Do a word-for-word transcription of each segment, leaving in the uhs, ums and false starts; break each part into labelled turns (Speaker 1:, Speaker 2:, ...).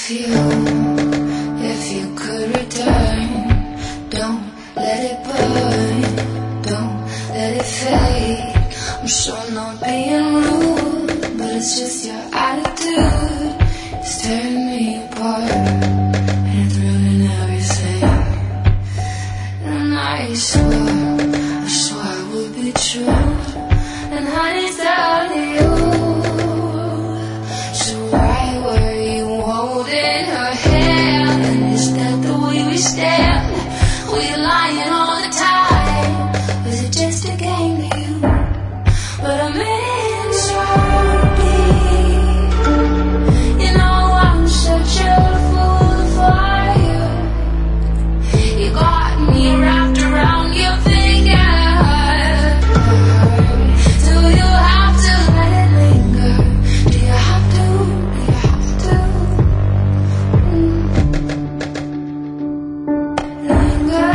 Speaker 1: If you, if you could return, don't let it burn, don't let it fade. I'm sure not being rude, but it's just your attitude. It's tearing me apart, and it's ruining everything. And I swear, I swear it would be true, and honey, tell you. So why were you holding her hand? And is that the way we stand? We lying all the time. Was it just a game to you? But I'm in so deep. You know I'm such a fool for you. You got me wrapped around your finger. Do you have to let it linger? Do you have to? Do you have to? Mm. Linger.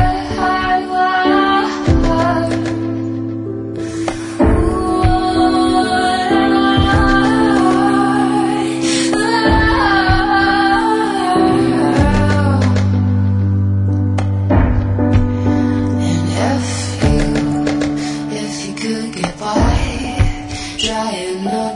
Speaker 1: Try another